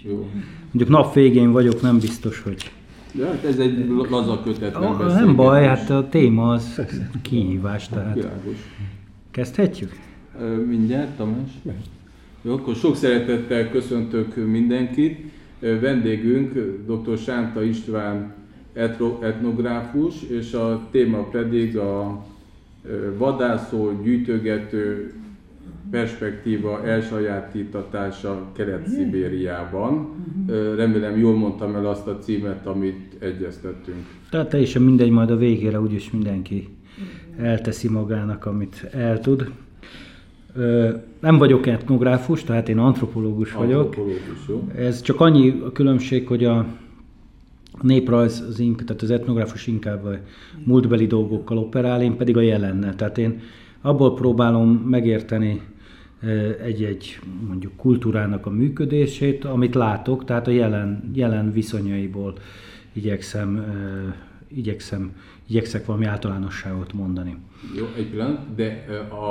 Jó. Mondjuk nap végén vagyok, nem biztos, hogy... De hát ez egy laza kötet, nem beszélgetés. Nem baj, hát a téma az kihívás, tehát... Világos. Kezdhetjük? Mindjárt, Tamás? Jó, akkor sok szeretettel köszöntök mindenkit. Vendégünk dr. Sánta István etnográfus, és a téma pedig a vadászó, gyűjtögető perspektíva elsajátítatása Kelet-Szibériában. Remélem jól mondtam el azt a címet, amit egyeztettünk. Tehát teljesen mindegy, majd a végére úgyis mindenki elteszi magának, amit el tud. Nem vagyok etnográfus, tehát én antropológus vagyok. Jó. Ez csak annyi a különbség, hogy a néprajz, tehát az etnográfus inkább a múltbeli dolgokkal operál, én pedig a jelennel. Tehát én abból próbálom megérteni egy mondjuk kultúrának a működését, amit látok, tehát a jelen viszonyaiból igyekszek valami általánosságot mondani. Jó, egy pillanat, de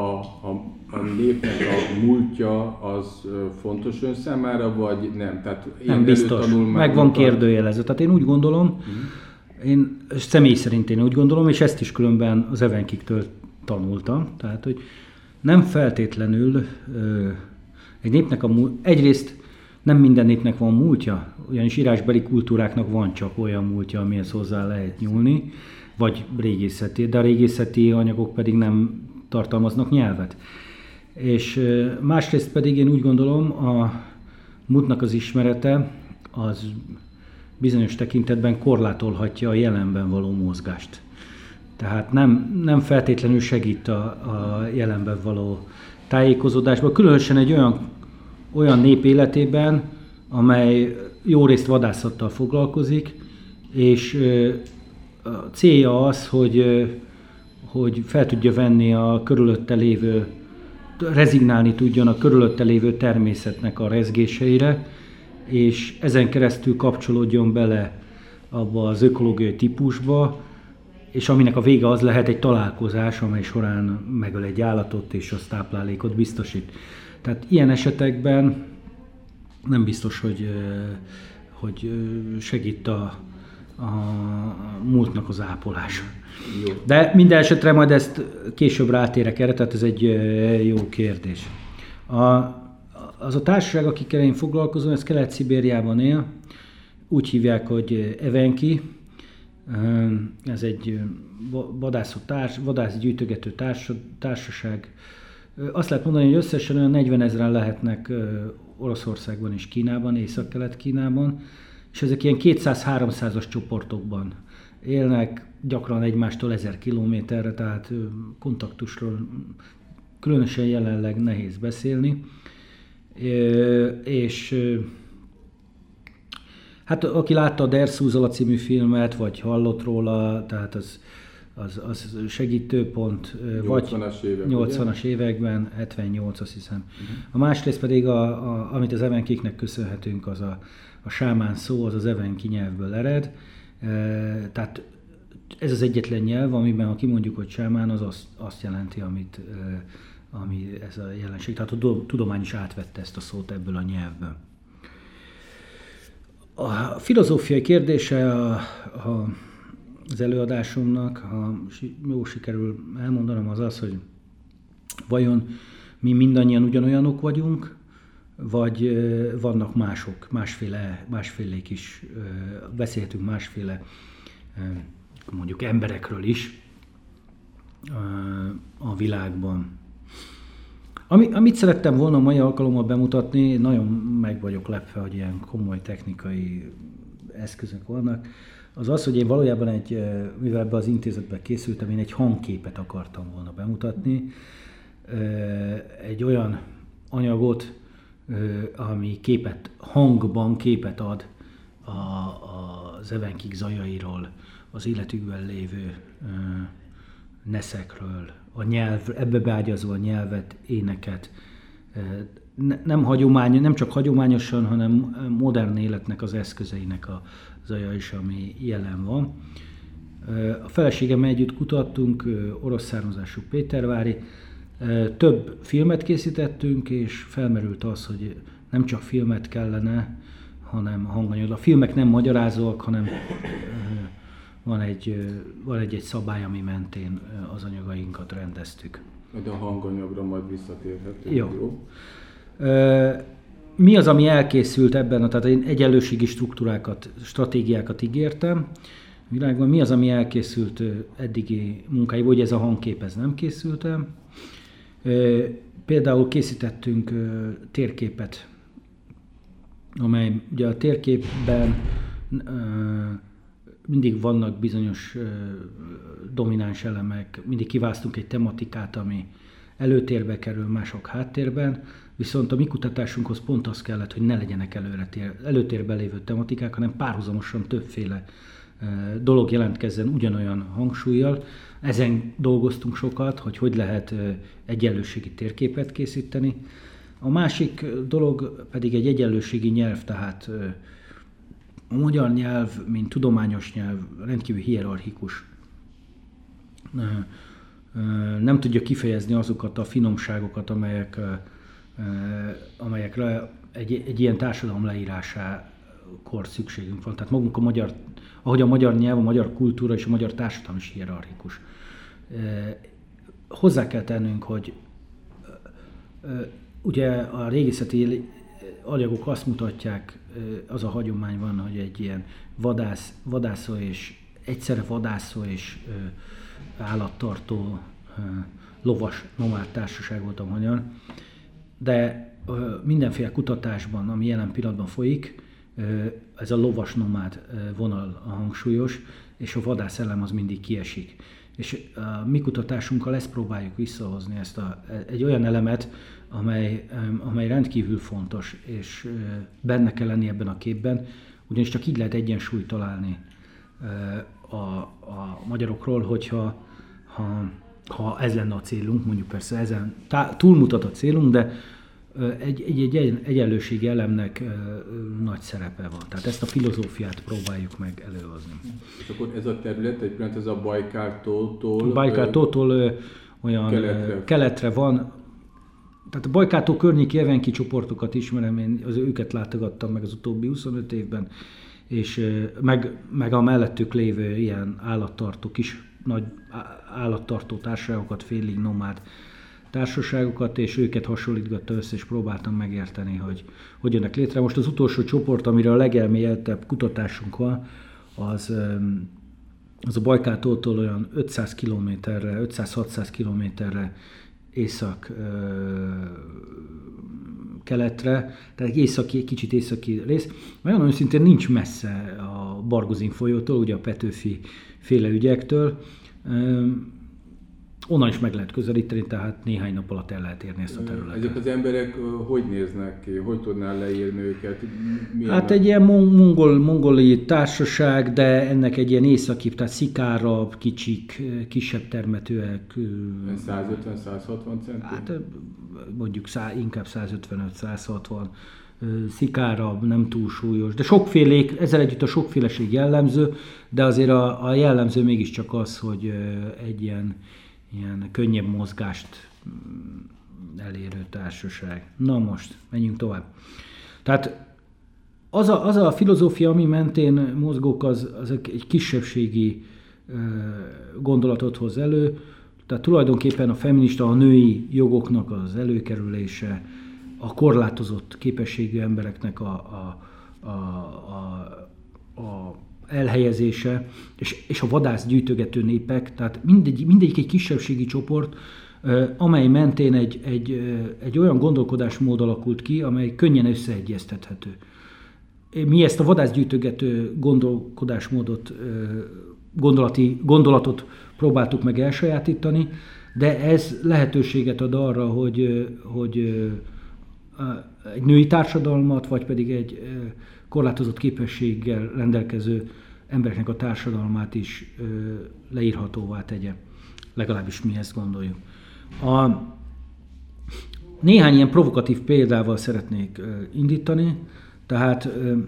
a népnek a múltja az fontos ön számára, vagy nem? Tehát nem biztos, meg van kérdőjelező. Tehát én úgy gondolom, én személy szerint én úgy gondolom, és ezt is különben az Evenkiktől tanultam, tehát hogy nem feltétlenül egy népnek egyrészt nem minden népnek van múltja, ugyanis írásbeli kultúráknak van csak olyan múltja, amihez hozzá lehet nyúlni, vagy régészeti, de a régészeti anyagok pedig nem tartalmaznak nyelvet. És másrészt pedig én úgy gondolom, a múltnak az ismerete az bizonyos tekintetben korlátolhatja a jelenben való mozgást. Tehát nem feltétlenül segít a jelenben való tájékozódásban, különösen egy olyan nép életében, amely jó részt vadászattal foglalkozik, és a célja az, hogy fel tudja venni a körülötte lévő, rezignálni tudjon a körülötte lévő természetnek a rezgéseire, és ezen keresztül kapcsolódjon bele abba az ökológiai típusba, és aminek a vége az lehet egy találkozás, amely során megöl egy állatot, és az táplálékot biztosít. Tehát ilyen esetekben nem biztos, hogy segít a múltnak az ápolása. Jó. De minden esetre majd ezt később rátérek erre, tehát ez egy jó kérdés. Az a társaság, akikkel én foglalkozom, ez Kelet-Szibériában él, úgy hívják, hogy Evenki. Ez egy vadászgyűjtögető társaság. Azt lehet mondani, hogy összesen olyan 40 000-en lehetnek Oroszországban és Kínában, Észak-Kelet-Kínában, és ezek ilyen 200-300-as csoportokban élnek, gyakran egymástól 1000 kilométerre, tehát kontaktusról különösen jelenleg nehéz beszélni. És hát aki látta a Der Szúzola című filmet, vagy hallott róla, tehát az segítőpont, 80-as években, 78 azt hiszem. A másrészt pedig, amit az evenkiknek köszönhetünk, az a sámán szó, az evenki nyelvből ered. Tehát ez az egyetlen nyelv, amiben ha kimondjuk, hogy sámán, az azt jelenti, ami ez a jelenség. Tehát a tudomány is átvette ezt a szót ebből a nyelvből. A filozófiai kérdése az előadásomnak, ha jó sikerül elmondanom, az az, hogy vajon mi mindannyian ugyanolyanok vagyunk, vagy vannak mások, másfélék is, beszélhetünk másféle mondjuk emberekről is a világban. Amit szerettem volna a mai alkalommal bemutatni, nagyon meg vagyok lepve, hogy ilyen komoly technikai eszközök vannak, az az, hogy én valójában mivel ebbe az intézetbe készültem, én egy hangképet akartam volna bemutatni, egy olyan anyagot, ami hangban képet ad az evenkik zajairól, az életükben lévő neszekről, ebbe beágyazva a nyelvet, éneket. Nem csak hagyományosan, hanem modern életnek az eszközeinek a zaja is, ami jelen van. A feleségemmel együtt kutattunk, orosz származású pétervári. Több filmet készítettünk, és felmerült az, hogy nem csak filmet kellene, hanem hanganyag. A filmek nem magyarázóak, hanem van egy szabály, ami mentén az anyagainkat rendeztük. De a hanganyagra majd visszatérhetünk. Jó. Mi az, ami elkészült ebben, tehát én egyenlőségi stratégiákat ígértem világban. Mi az, ami elkészült eddigi munkáiból, hogy ez a hangkép ez nem készült el. Például készítettünk térképet, amely ugye a térképben mindig vannak bizonyos domináns elemek, mindig kiválasztunk egy tematikát, ami előtérbe kerül, mások háttérben, viszont a mi kutatásunkhoz pont az kellett, hogy ne legyenek előtérben lévő tematikák, hanem párhuzamosan többféle dolog jelentkezzen ugyanolyan hangsúllyal. Ezen dolgoztunk sokat, hogy lehet egyenlőségi térképet készíteni. A másik dolog pedig egy egyenlőségi nyelv, tehát a magyar nyelv, mint tudományos nyelv, rendkívül hierarchikus. Nem tudja kifejezni azokat a finomságokat, amelyekre egy ilyen társadalom leírásakor szükségünk van. Tehát magunk ahogy a magyar nyelv, a magyar kultúra és a magyar társadalom is hierarchikus. Hozzá kell tennünk, hogy ugye a régészeti anyagok azt mutatják, az a hagyomány van, hogy egy ilyen vadászó és egyszerre vadászó és állattartó lovas nomád társaság volt a magyar, de mindenféle kutatásban, ami jelen pillanatban folyik, ez a lovas nomád vonal a hangsúlyos, és a vadász elem az mindig kiesik. És a mi kutatásunkkal ezt próbáljuk visszahozni, egy olyan elemet, amely rendkívül fontos, és benne kell lenni ebben a képben, ugyanis csak így lehet egyensúlyt találni a magyarokról, hogyha ez lenne a célunk, mondjuk persze ezen túlmutat a célunk, de egy egyenlőségi elemnek nagy szerepe van. Tehát ezt a filozófiát próbáljuk meg előhozni. És akkor ez a terület, egy pillanat, ez a Bajkál-tótól... Bajkál-tótól olyan keletre van. Tehát a Bajkál-tó környéki evenki csoportokat ismerem, én őket látogattam meg az utóbbi 25 évben, és meg a mellettük lévő ilyen állattartó, nagy állattartó társaságokat, félig nomád társaságokat, és őket hasonlítgatta össze, és próbáltam megérteni, hogy jönnek létre. Most az utolsó csoport, amire a legelmélyedtebb kutatásunk van, az a Bajkál-tótól olyan 500 kilométerre, 500-600 kilométerre észak-keletre, tehát kicsit északi rész. Olyan őszintén nincs messze a Barguzin folyótól, ugye a Petőfi féle ügyektől. Onnan is meg lehet közelíteni, tehát néhány nap alatt el lehet érni ezt a területet. Ezek az emberek hogy néznek ki? Hogy tudnál leírni őket? Hát egy ilyen mongoli társaság, de ennek egy ilyen északibb, tehát szikárabb, kicsik, kisebb termetőek. 150-160 centi? Hát mondjuk inkább 155-160. Szikárabb, nem túl súlyos, de sokfélék, ezzel együtt a sokféleség jellemző, de azért a jellemző mégiscsak az, hogy egy ilyen könnyebb mozgást elérő társaság. Na most, menjünk tovább. Tehát az a filozófia, ami mentén mozgók, az egy kisebbségi gondolatot hoz elő, tehát tulajdonképpen a feminista, a női jogoknak az előkerülése, a korlátozott képességű embereknek a elhelyezése, és a vadász gyűjtögető népek, tehát mindegyik egy kisebbségi csoport, amely mentén egy olyan gondolkodásmód alakult ki, amely könnyen összeegyeztethető. Mi ezt a vadászgyűjtögető gondolkodásmódot, gondolatot próbáltuk meg elsajátítani, de ez lehetőséget ad arra, hogy egy női társadalmat, vagy pedig egy korlátozott képességgel rendelkező embereknek a társadalmát is leírhatóvá tegye. Legalábbis mi ezt gondoljuk. Néhány ilyen provokatív példával szeretnék indítani. Tehát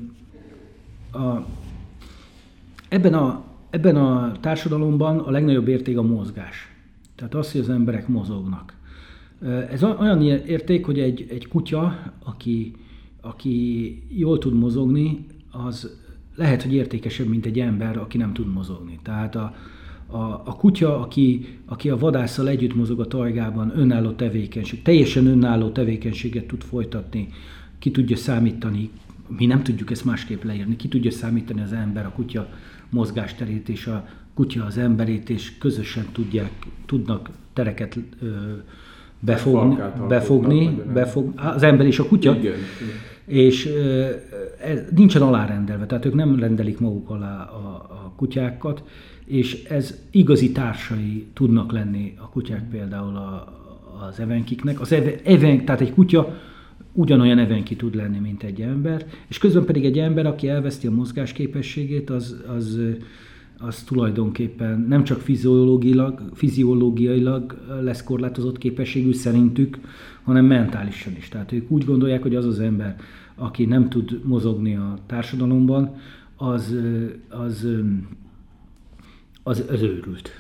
ebben a társadalomban a legnagyobb érték a mozgás. Tehát az, hogy az emberek mozognak. Ez olyan érték, hogy egy kutya, aki jól tud mozogni, az lehet, hogy értékesebb, mint egy ember, aki nem tud mozogni. Tehát a kutya, aki a vadásszal együtt mozog a tajgában, önálló tevékenység, teljesen önálló tevékenységet tud folytatni, ki tudja számítani, mi nem tudjuk ezt másképp leírni, ki tudja számítani az ember, a kutya mozgásterét és a kutya az emberét, és közösen tudnak tereket befogni, az ember és a kutya. Igen. És nincsen alárendelve, tehát ők nem rendelik maguk alá a kutyákat, és ez igazi társai tudnak lenni a kutyák például az evenkiknek. Tehát egy kutya ugyanolyan evenki tud lenni, mint egy ember, és közben pedig egy ember, aki elveszti a mozgásképességét, az tulajdonképpen nem csak fiziológiailag lesz korlátozott képességű szerintük, hanem mentálisan is. Tehát ők úgy gondolják, hogy az ember, aki nem tud mozogni a társadalomban, az őrült.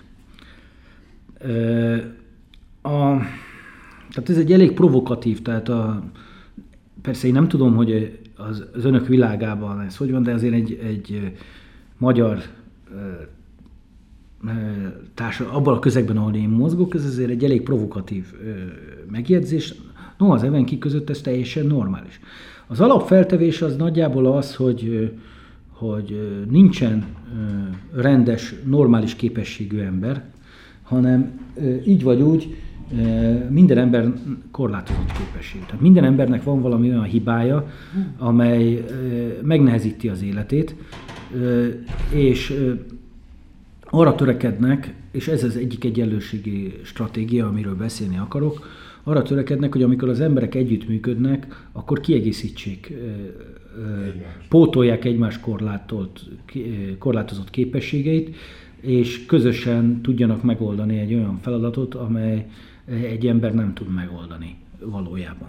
Tehát ez egy elég provokatív, tehát persze én nem tudom, hogy az önök világában ez hogy van, de azért egy magyar abban a közegben, ahol én mozgok, ez azért egy elég provokatív megjegyzés. No, az evenkik között ez teljesen normális. Az alapfeltevés az nagyjából az, hogy nincsen rendes, normális képességű ember, hanem így vagy úgy minden ember korlátozott képességű. Tehát minden embernek van valami olyan hibája, amely megnehezíti az életét, és arra törekednek, és ez az egyik egyenlőségi stratégia, amiről beszélni akarok, arra törekednek, hogy amikor az emberek együttműködnek, akkor kiegészítsék, pótolják egymás korlátozott képességeit, és közösen tudjanak megoldani egy olyan feladatot, amely egy ember nem tud megoldani valójában.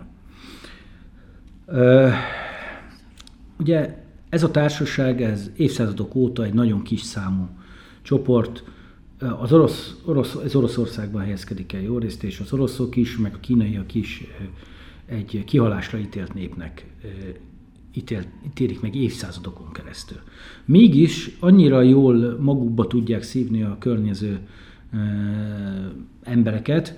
Ugye ez a társaság, ez évszázadok óta egy nagyon kis számú csoport, ez Oroszországban helyezkedik el jó részt, és az oroszok is, meg a kínaiak is egy kihalásra ítélt népnek ítélik meg évszázadokon keresztül. Mégis annyira jól magukba tudják szívni a környező embereket,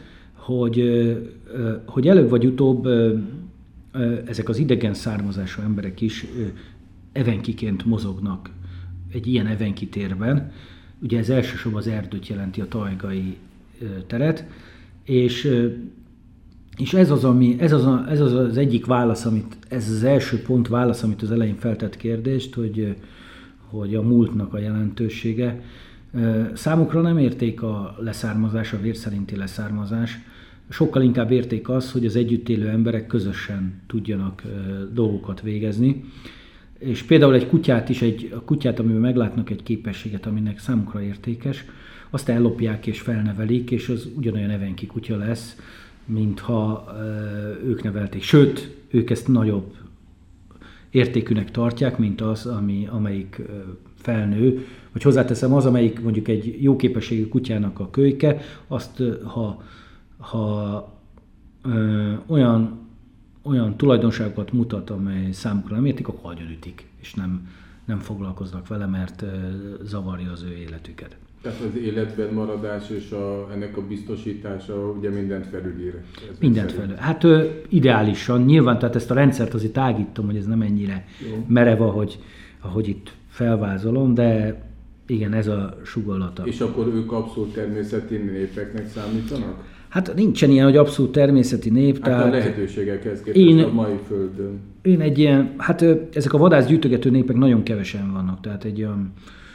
hogy előbb vagy utóbb ezek az idegen származású emberek is evenkiként mozognak egy ilyen evenki térben. Ugye ez elsősorban az erdőt jelenti, a tajgai teret, és ez az egyik válasz, ez az első pont válasz, amit az elején feltett kérdést, hogy a múltnak a jelentősége. Számukra nem érték a leszármazás, a vér szerinti leszármazás, sokkal inkább érték az, hogy az együtt élő emberek közösen tudjanak dolgokat végezni. És például egy kutyát, amiben meglátnak egy képességet, aminek számukra értékes, azt ellopják és felnevelik, és az ugyanolyan evenki kutya lesz, mintha ők nevelték. Sőt, ők ezt nagyobb értékűnek tartják, mint az, amelyik felnő. Vagy hozzáteszem, az, amelyik mondjuk egy jó képességű kutyának a kölyke, azt ha olyan tulajdonságokat mutat, amely számukra nem értik, akkor agyonütik, és nem foglalkoznak vele, mert zavarja az ő életüket. Tehát az életben maradás és ennek a biztosítása ugye mindent felülír. Mindent felül. Hát ideálisan, nyilván, tehát ezt a rendszert azért tágítom, hogy ez nem ennyire merev, ahogy itt felvázolom, de igen, ez a sugallata. És akkor ők abszolút természeti népeknek számítanak? Hát nincsen ilyen, hogy abszolút természeti nép. Hát tehát a lehetőségekhez képest a mai földön. Én egy ilyen, hát ezek a vadászgyűjtögető népek nagyon kevesen vannak, tehát egy olyan,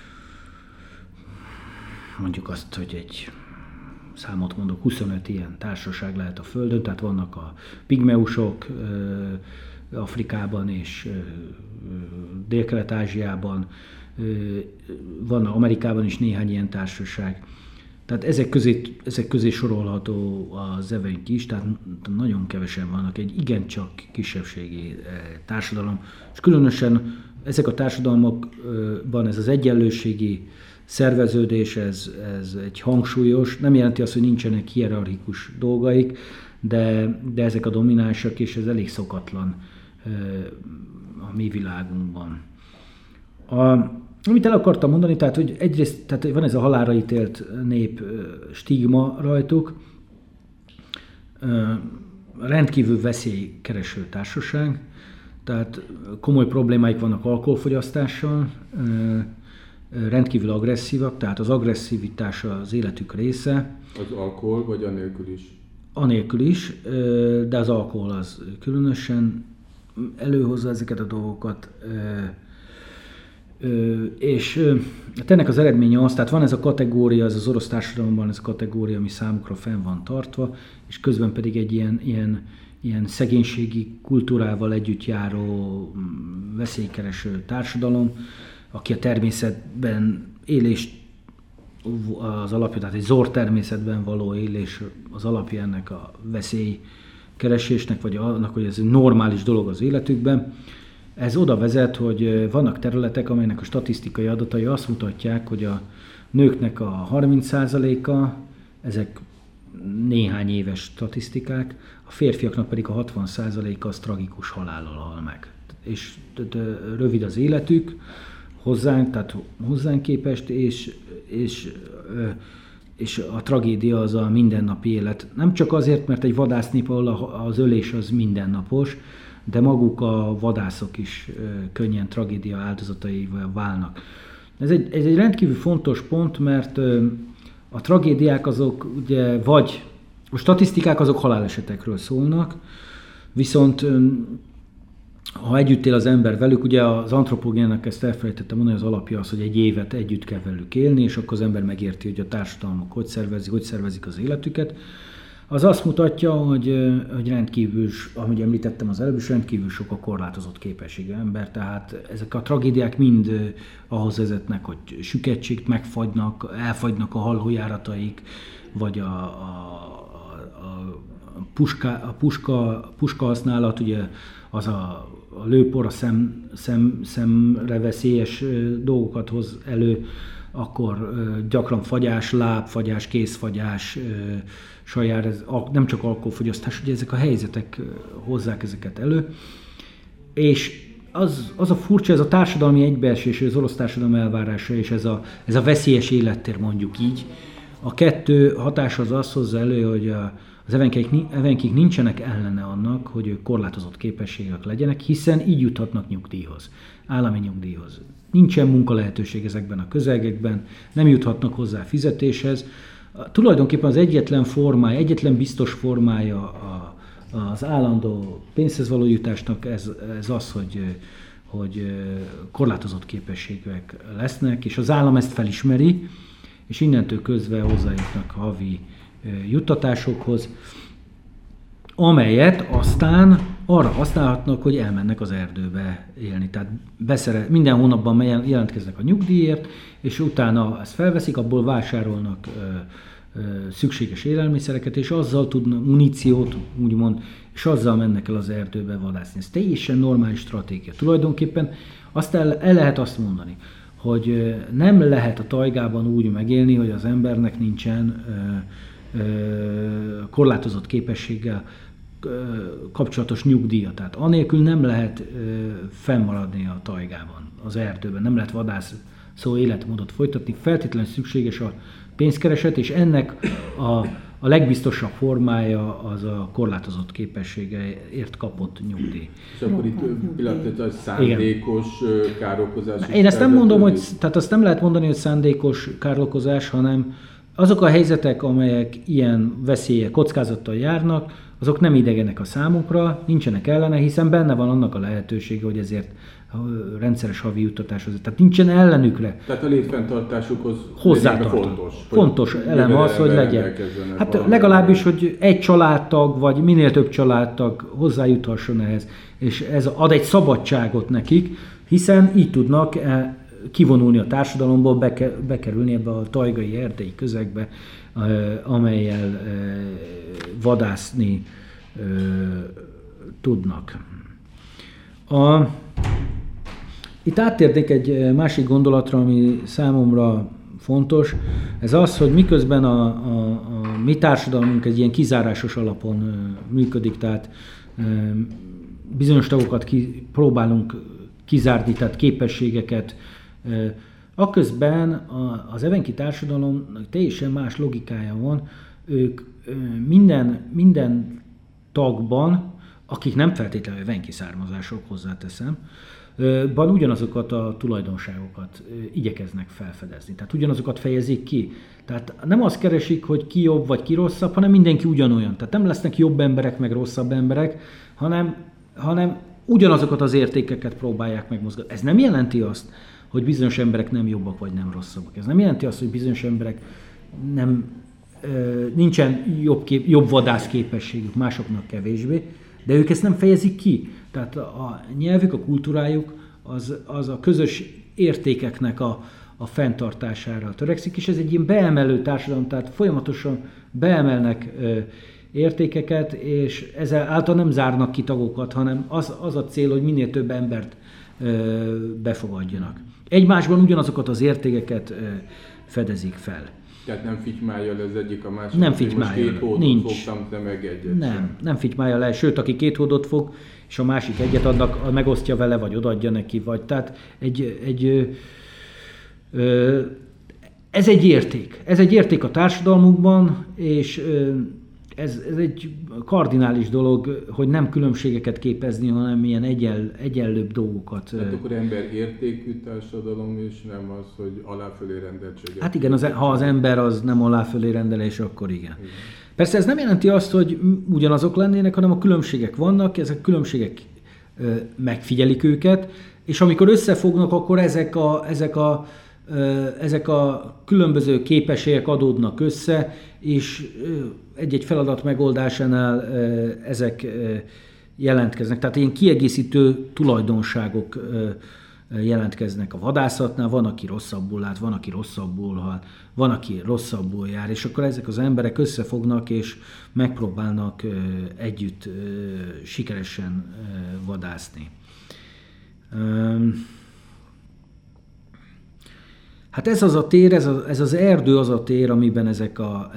mondjuk azt, hogy egy számot mondok, 25 ilyen társaság lehet a földön, tehát vannak a pigmeusok Afrikában és Dél-Kelet-Ázsiában, van Amerikában is néhány ilyen társaság. Tehát ezek közé sorolható az evenki is, tehát nagyon kevesen vannak, egy igencsak kisebbségi társadalom, és különösen ezek a társadalmakban ez az egyenlőségi szerveződés, ez egy hangsúlyos, nem jelenti azt, hogy nincsenek hierarchikus dolgaik, de ezek a dominánsak, és ez elég szokatlan a mi világunkban. Amit el akartam mondani, tehát, hogy egyrészt tehát van ez a halálra ítélt nép stigma rajtuk, rendkívül veszélykereső társaság, tehát komoly problémáik vannak alkoholfogyasztással, rendkívül agresszívak, tehát az agresszivitás az életük része. Az alkohol, vagy anélkül is? Anélkül is, de az alkohol az különösen előhozza ezeket a dolgokat. És ennek az eredménye az, tehát van ez a kategória, ez az orosz társadalomban ez a kategória, ami számukra fenn van tartva, és közben pedig egy ilyen szegénységi kultúrával együtt járó veszélykereső társadalom, aki a természetben élést az alapja, tehát egy zord természetben való élés az alapja ennek a veszélykeresésnek, vagy annak, hogy ez egy normális dolog az életükben. Ez oda vezet, hogy vannak területek, amelynek a statisztikai adatai azt mutatják, hogy a nőknek a 30%-a, ezek néhány éves statisztikák, a férfiaknak pedig a 60%-a az tragikus halállal hal meg. És rövid az életük hozzánk képest, és a tragédia az a mindennapi élet. Nem csak azért, mert egy vadásznép, ahol az ölés az mindennapos, de maguk a vadászok is könnyen tragédia áldozataival válnak. Ez egy rendkívül fontos pont, mert a tragédiák azok ugye vagy, a statisztikák azok halálesetekről szólnak, viszont ha együtt él az ember velük, ugye az antropogénnek ezt elfelejtettem mondani, az alapja az, hogy egy évet együtt kell velük élni, és akkor az ember megérti, hogy a társadalmak hogy szervezik az életüket. Az azt mutatja, hogy rendkívül, ahogy említettem az előbb is, rendkívül sok a korlátozott képességű ember, tehát ezek a tragédiák mind ahhoz vezetnek, hogy süketségt megfagynak, elfagynak a halójárataik, vagy a puska használat, ugye az a lőpor, a szemre veszélyes dolgokat hoz elő, akkor gyakran fagyás, lábfagyás, kézfagyás, saját, ez nem csak alkoholfogyasztás, ugye ezek a helyzetek hozzák ezeket elő. És az a furcsa, ez a társadalmi egybeesés, az orosz társadalom elvárása, és ez a veszélyes élettér, mondjuk így. A kettő hatása az azt hozza elő, hogy az evenkik nincsenek ellene annak, hogy ők korlátozott képességek legyenek, hiszen így juthatnak nyugdíjhoz, állami nyugdíjhoz. Nincsen munkalehetőség ezekben a közegekben, nem juthatnak hozzá fizetéshez. Tulajdonképpen az egyetlen biztos formája az állandó pénzhez való jutásnak ez az, hogy korlátozott képességűek lesznek, és az állam ezt felismeri, és innentől közve hozzájutnak havi juttatásokhoz, amelyet aztán arra használhatnak, hogy elmennek az erdőbe élni. Tehát minden hónapban jelentkeznek a nyugdíjért, és utána ezt felveszik, abból vásárolnak szükséges élelmiszereket, és azzal tudnak muníciót, úgymond, és azzal mennek el az erdőbe vadászni. Ez teljesen normális stratégia. Tulajdonképpen el lehet azt mondani, hogy nem lehet a tajgában úgy megélni, hogy az embernek nincsen korlátozott képességgel kapcsolatos nyugdíja. Tehát anélkül nem lehet fennmaradni a tajgában, az erdőben, nem lehet vadászó életmódot folytatni, feltétlenül szükséges a pénzkereset, és ennek a legbiztosabb formája az a korlátozott képességeért kapott nyugdíj. És akkor itt pillanatnyilag szándékos károkozás. Én ezt nem mondom, tehát azt nem lehet mondani, hogy szándékos károkozás, hanem azok a helyzetek, amelyek ilyen veszélye, kockázattal járnak, azok nem idegenek a számukra, nincsenek ellene, hiszen benne van annak a lehetősége, hogy ezért rendszeres havi juttatáshoz. Tehát nincsen ellenükre. Tehát a létfenntartásukhoz fontos elem az, hogy legyen. Hát legalábbis, hogy egy családtag, vagy minél több családtag hozzájuthasson ehhez, és ez ad egy szabadságot nekik, hiszen így tudnak kivonulni a társadalomból, bekerülni ebbe a tajgai erdei közegbe, amellyel vadászni tudnak. Itt áttérnék egy másik gondolatra, ami számomra fontos. Ez az, hogy miközben a mi társadalmunk egy ilyen kizárásos alapon működik, tehát bizonyos tagokat próbálunk kizárni, tehát képességeket. Aközben az evenki társadalomnak teljesen más logikája van. Ők minden tagban, akik nem feltétlenül evenki származások, hozzáteszem, ugyanazokat a tulajdonságokat igyekeznek felfedezni. Tehát ugyanazokat fejezik ki. Tehát nem azt keresik, hogy ki jobb vagy ki rosszabb, hanem mindenki ugyanolyan. Tehát nem lesznek jobb emberek meg rosszabb emberek, hanem ugyanazokat az értékeket próbálják megmozgatni. Ez nem jelenti azt, hogy bizonyos emberek nem jobbak vagy nem rosszabbak. Ez nem jelenti azt, hogy bizonyos emberek nincsen jobb vadász képességük, másoknak kevésbé, de ők ezt nem fejezik ki. Tehát a nyelvük, a kultúrájuk az a közös értékeknek a fenntartására törekszik, és ez egy ilyen beemelő társadalom, tehát folyamatosan beemelnek értékeket, és ezzel által nem zárnak ki tagokat, hanem az a cél, hogy minél több embert befogadjanak. Egymásban ugyanazokat az értékeket fedezik fel. Tehát nem fitymálja le az egyik a másik. Nem fitymálja. Most 2 hódot fogtam, te meg egyet. Nem fitymálja le. Sőt, aki 2 hódot fog, és a másik egyet adnak, megosztja vele, vagy odaadja neki, vagy. Tehát ez egy érték. Ez egy érték a társadalmukban, és ez egy kardinális dolog, hogy nem különbségeket képezni, hanem ilyen egyenlőbb dolgokat. Tehát akkor emberértékű társadalom, és nem az, hogy aláfölé rendeltséget. Hát igen, ha az ember az nem aláfölé rendelés, akkor igen. Persze ez nem jelenti azt, hogy ugyanazok lennének, hanem a különbségek vannak, ezek a különbségek megfigyelik őket, és amikor összefognak, akkor ezek a különböző képességek adódnak össze, és egy-egy feladat megoldásánál ezek jelentkeznek. Tehát ilyen kiegészítő tulajdonságok jelentkeznek a vadászatnál, van, aki rosszabbul lát, van, aki rosszabbul hal, van, aki rosszabbul jár, és akkor ezek az emberek összefognak, és megpróbálnak együtt sikeresen vadászni. Hát ez az a tér, ez az erdő az a tér, amiben ezek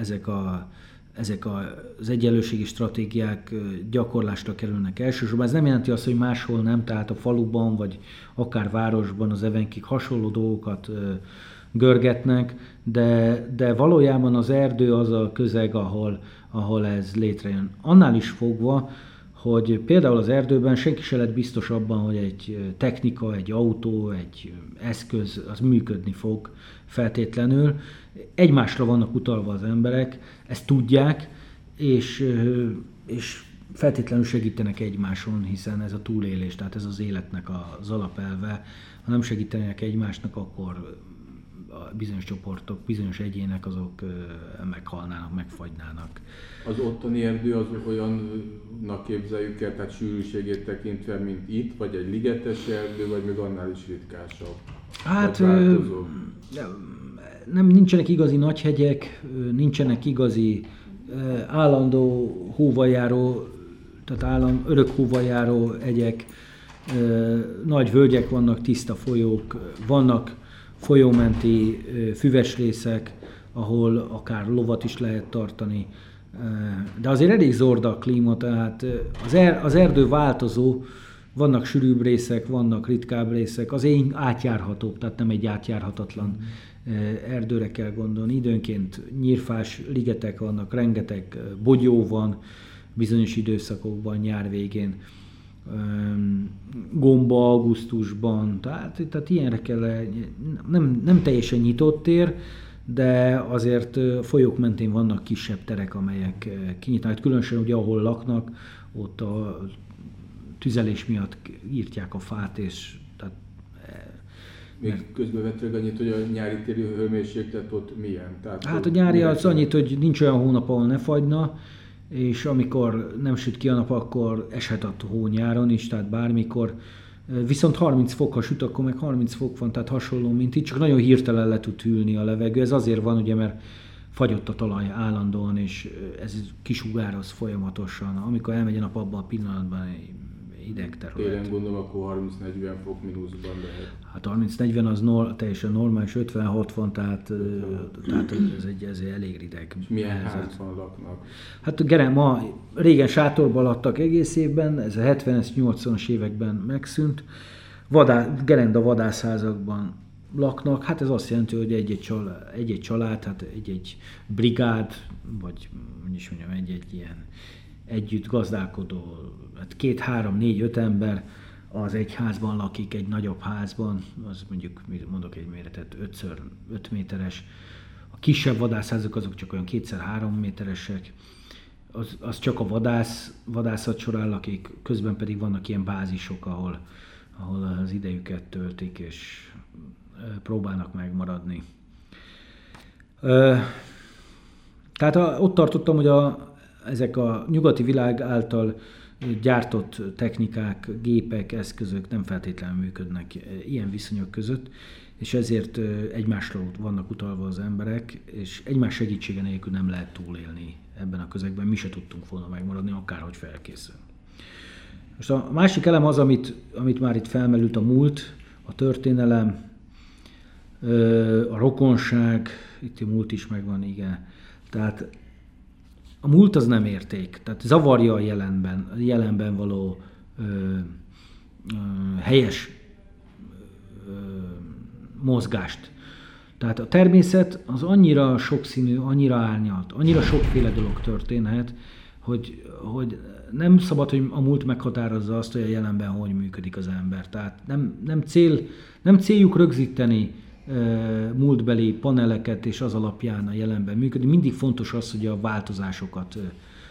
az egyenlőségi stratégiák gyakorlásra kerülnek elsősorban. Ez nem jelenti azt, hogy máshol nem, tehát a faluban, vagy akár városban az evenkik hasonló dolgokat görgetnek, de valójában az erdő az a közeg, ahol ez létrejön. Annál is fogva, hogy például az erdőben senki se lett biztos abban, hogy egy technika, egy autó, egy eszköz, az működni fog feltétlenül. Egymásra vannak utalva az emberek, ezt tudják, és feltétlenül segítenek egymáson, hiszen ez a túlélés, tehát ez az életnek az alapelve. Ha nem segítenek egymásnak, akkor a bizonyos csoportok, bizonyos egyének azok meghalnának, megfagynának. Az ottani erdő az olyannak képzeljük el, tehát sűrűségét tekintve, mint itt, vagy egy ligetes erdő, vagy még annál is ritkásabb? Hát nincsenek igazi nagyhegyek, nincsenek igazi állandó hóval tehát örök hóval járó hegyek, nagy völgyek vannak, tiszta folyók, vannak folyómenti füves részek, ahol akár lovat is lehet tartani. De azért elég zorda a klíma, tehát az erdő változó, vannak sűrűbb részek, vannak ritkább részek, az én átjárhatóbb, tehát nem egy átjárhatatlan erdőre kell gondolni. Időnként nyírfás ligetek vannak, rengeteg bogyó van bizonyos időszakokban, nyár végén, gomba augusztusban, tehát ilyenre kell, nem teljesen nyitott tér, de azért folyók mentén vannak kisebb terek, amelyek kinyitnak. Különösen ugye ahol laknak, ott a tüzelés miatt írtják a fát, és tehát... Még közbevetőleg annyit, hogy a nyári téli hőmérséklet ott milyen? Tehát hát a nyári az annyit, hogy nincs olyan hónap, ahol ne fagyna, és amikor nem süt ki a nap, akkor eshet a hó nyáron is, tehát bármikor. Viszont 30 fok, ha süt, akkor meg 30 fok van, tehát hasonló, mint itt, csak nagyon hirtelen le tud hűlni a levegő. Ez azért van, ugye, mert fagyott a talaj állandóan, és ez kisugároz folyamatosan. Amikor elmegy a nap, abban a pillanatban idegterület. Télen gondolom, akkor 30-40 fok mínuszban lehet. Hát 30-40 az teljesen normális, 50-60, tehát ez egy elég rideg. És milyen házban laknak? Hát ma régen sátorban laktak egész évben, ez a 70-es, 80-as években megszűnt. Gerenda vadászházakban laknak, hát ez azt jelenti, hogy egy-egy család, hát egy brigád, vagy is mondjam, egy ilyen együtt gazdálkodó, hát 2, 3, 4, 5 ember az egy házban lakik, egy nagyobb házban, az mondjuk, mondok egy méretet, 5x5 méteres. A kisebb vadászházak azok csak olyan 2x3 méteresek, az csak a vadászat során lakik, közben pedig vannak ilyen bázisok, ahol az idejüket töltik, és próbálnak megmaradni. Tehát ott tartottam, hogy ezek a nyugati világ által gyártott technikák, gépek, eszközök nem feltétlenül működnek ilyen viszonyok között, és ezért egymásra vannak utalva az emberek, és egymás segítsége nélkül nem lehet túlélni ebben a közegben. Mi se tudtunk volna megmaradni, akárhogy felkészül. Most a másik elem az, amit már itt felmerült, a múlt, a történelem, a rokonság, itt a múlt is megvan, igen. Tehát a múlt az nem érték, tehát zavarja a jelenben való helyes mozgást. Tehát a természet az annyira sokszínű, annyira árnyalt, annyira sokféle dolog történhet, hogy nem szabad, hogy a múlt meghatározza azt, hogy a jelenben hogy működik az ember. Tehát nem céljuk rögzíteni múltbeli paneleket, és az alapján a jelenben működik. Mindig fontos az, hogy a változásokra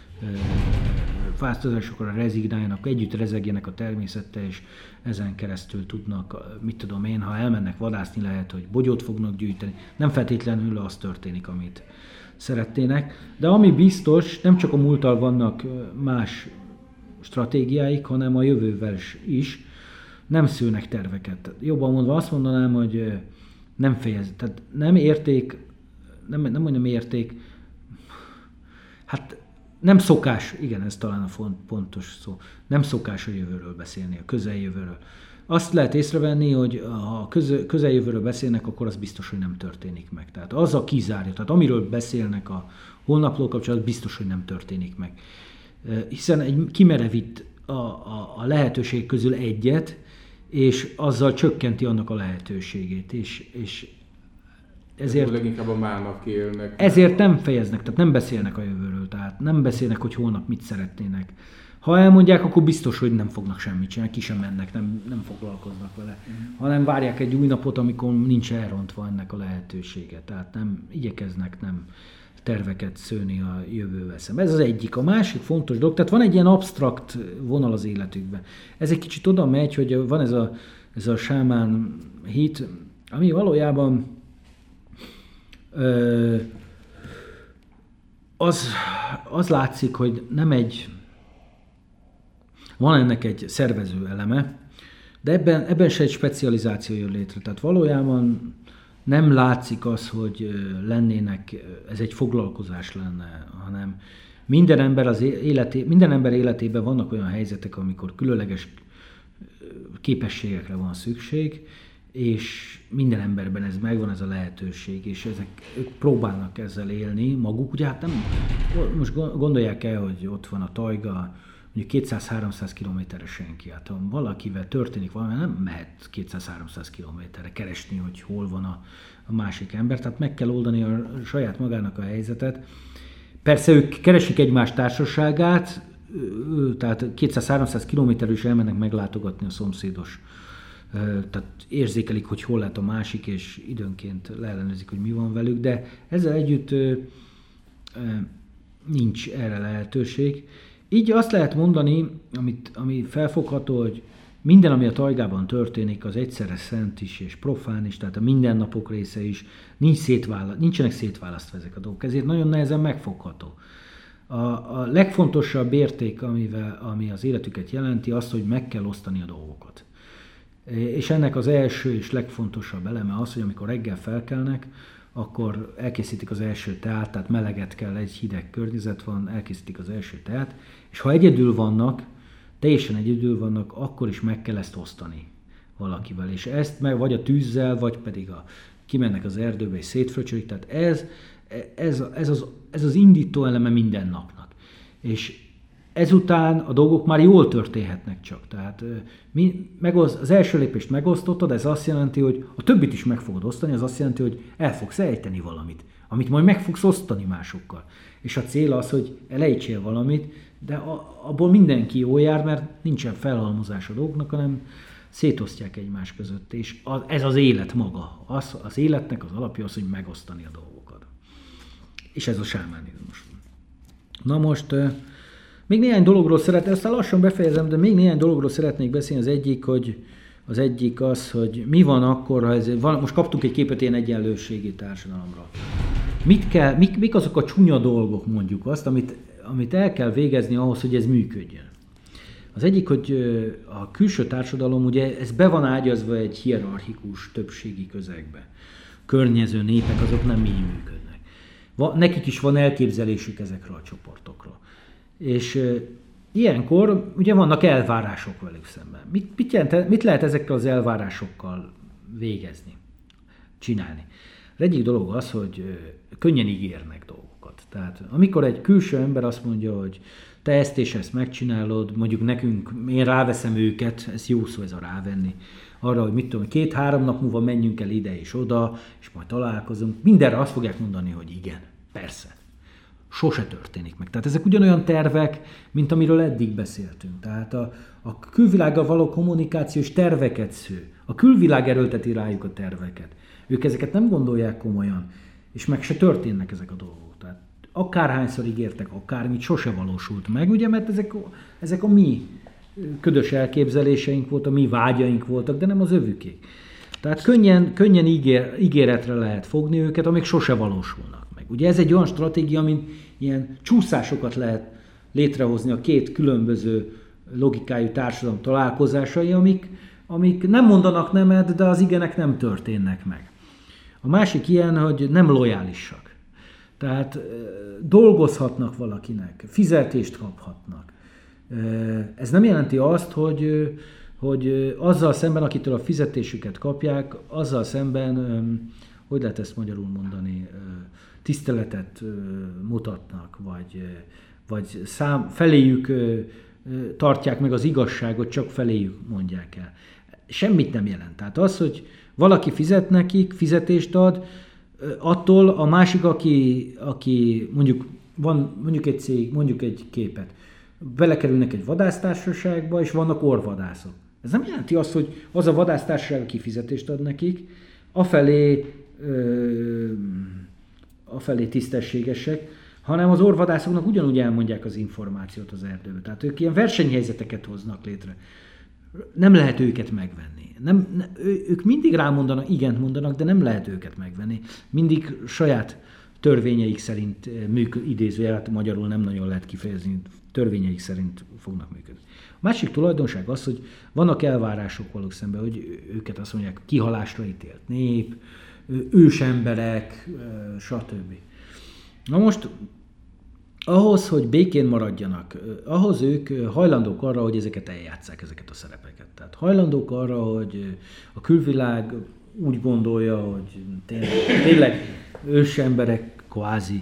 rezignáljanak, együtt rezegjenek a természettel, és ezen keresztül tudnak, mit tudom én, ha elmennek vadászni, lehet, hogy bogyót fognak gyűjteni. Nem feltétlenül az történik, amit szeretnének. De ami biztos, nem csak a múlttal vannak más stratégiáik, hanem a jövővel is. Nem szülnek terveket. Jobban mondva azt mondanám, hogy tehát nem érték, nem mondjam érték, hát nem szokás, igen, ez talán a pontos szó, nem szokás a jövőről beszélni, a közeljövőről. Azt lehet észrevenni, hogy ha közeljövőről beszélnek, akkor az biztos, hogy nem történik meg. Tehát az a kizárja, tehát amiről beszélnek a holnapról kapcsolatban, biztos, hogy nem történik meg. Hiszen kimerevít a lehetőség közül egyet, és azzal csökkenti annak a lehetőségét. És ezért leginkább a mának élnek. Ezért nem fejeznek, tehát nem beszélnek a jövőről, tehát nem beszélnek, hogy holnap mit szeretnének. Ha elmondják, akkor biztos, hogy nem fognak semmit csinálni, ki sem mennek, nem foglalkoznak vele. Hanem várják egy új napot, amikor nincs elrontva ennek a lehetősége. Tehát nem igyekeznek nem terveket szőni a jövővel szemben. Ez az egyik. A másik fontos dolog, tehát van egy ilyen absztrakt vonal az életükben. Ez egy kicsit oda megy, hogy van ez a sámán hit, ami valójában az látszik, hogy nem van ennek egy szervező eleme, de ebben se egy specializáció jön létre. Tehát valójában nem látszik az, hogy ez egy foglalkozás lenne, hanem minden ember életében vannak olyan helyzetek, amikor különleges képességekre van szükség, és minden emberben megvan ez a lehetőség, és ők próbálnak ezzel élni maguk. Ugye hát nem, most gondolják el, hogy ott van a tajga, mondjuk 200-300 kilométerre senki. Hát ha valakivel történik valami, nem mehet 200-300 kilométerre keresni, hogy hol van a másik ember. Tehát meg kell oldani a saját magának a helyzetet. Persze ők keresik egymás társaságát, tehát 200-300 kilométerről is elmennek meglátogatni a szomszédos. Tehát érzékelik, hogy hol lehet a másik, és időnként leellenőrzik, hogy mi van velük, de ezzel együtt nincs erre lehetőség. Így azt lehet mondani, ami felfogható, hogy minden, ami a tajgában történik, az egyszerre szent is és profán is, tehát a mindennapok része is, nincsenek szétválasztva ezek a dolgok, ezért nagyon nehezen megfogható. A legfontosabb érték, ami az életüket jelenti, az, hogy meg kell osztani a dolgokat. És ennek az első és legfontosabb eleme az, hogy amikor reggel felkelnek, akkor elkészítik az első teát, tehát meleget kell, egy hideg környezet van, elkészítik az első teát, és ha egyedül vannak, teljesen egyedül vannak, akkor is meg kell ezt osztani valakivel. És ezt meg vagy a tűzzel, vagy pedig kimennek az erdőbe és szétfröcsölik. Tehát ez az indító eleme minden napnak. És ezután a dolgok már jól történhetnek csak. Tehát az első lépést megosztottad, ez azt jelenti, hogy a többit is meg fogod osztani, az azt jelenti, hogy el fogsz ejteni valamit, amit majd meg fogsz osztani másokkal. És a cél az, hogy elejtsél valamit, de abból mindenki jól jár, mert nincsen felhalmozás a dolgoknak, hanem szétosztják egymás között. És ez az élet maga. Az életnek az alapja az, hogy megosztani a dolgokat. És ez a sámánizmus. Na most... Még néhány dologról aztán lassan befejezem, de még néhány dologról szeretnék beszélni. Az egyik az, hogy mi van akkor, ha most kaptunk egy képet ilyen egyenlőségi társadalomra. Mik azok a csúnya dolgok, mondjuk azt, amit el kell végezni ahhoz, hogy ez működjön. Az egyik, hogy a külső társadalom, ugye ez be van ágyazva egy hierarchikus többségi közegbe. Környező népek azok nem így működnek. Nekik is van elképzelésük ezekről a csoportokról. És ilyenkor ugye vannak elvárások velük szemben. Mit lehet ezekkel az elvárásokkal végezni, csinálni? Az egyik dolog az, hogy könnyen ígérnek dolgokat. Tehát amikor egy külső ember azt mondja, hogy te ezt és ezt megcsinálod, mondjuk nekünk, én ráveszem őket, ez jó szó ez a rávenni, arra, hogy mit tudom, 2-3 nap múlva menjünk el ide és oda, és majd találkozunk. Mindenre azt fogják mondani, hogy igen, persze. Sose történik meg. Tehát ezek ugyanolyan tervek, mint amiről eddig beszéltünk. Tehát a külvilággal való kommunikációs terveket sző. A külvilág erőlteti rájuk a terveket. Ők ezeket nem gondolják komolyan, és meg se történnek ezek a dolgok. Tehát akárhányszor ígértek akármit, sose valósult meg, ugye, mert ezek a mi ködös elképzeléseink voltak, a mi vágyaink voltak, de nem az övükék. Tehát könnyen ígéretre lehet fogni őket, amik sose valósulnak. Ugye ez egy olyan stratégia, amin ilyen csúszásokat lehet létrehozni a két különböző logikájú társadalom találkozásai, amik nem mondanak nemet, de az igenek nem történnek meg. A másik ilyen, hogy nem lojálisak. Tehát dolgozhatnak valakinek, fizetést kaphatnak. Ez nem jelenti azt, hogy azzal szemben, akitől a fizetésüket kapják, azzal szemben, hogy lehet ezt magyarul mondani, tiszteletet mutatnak, vagy feléjük tartják meg az igazságot, csak feléjük mondják el. Semmit nem jelent. Tehát az, hogy valaki fizet nekik, fizetést ad, attól a másik, aki mondjuk egy cég, mondjuk egy képet, belekerülnek egy vadásztársaságba, és vannak orvadászok. Ez nem jelenti azt, hogy az a vadásztársaság, aki fizetést ad nekik, afelé tisztességesek, hanem az orvadászoknak ugyanúgy elmondják az információt az erdőbe. Tehát ők ilyen versenyhelyzeteket hoznak létre. Nem lehet őket megvenni. Ők mindig rámondanak, igent mondanak, de nem lehet őket megvenni. Mindig saját törvényeik szerint idézőjelet, magyarul nem nagyon lehet kifejezni, törvényeik szerint fognak működni. A másik tulajdonság az, hogy vannak elvárások valók szemben, hogy őket azt mondják, kihalásra ítélt nép, ősemberek, stb. Na most, ahhoz, hogy békén maradjanak, ahhoz ők hajlandók arra, hogy ezeket eljátsszák, ezeket a szerepeket. Tehát hajlandók arra, hogy a külvilág úgy gondolja, hogy tényleg ősemberek kvázi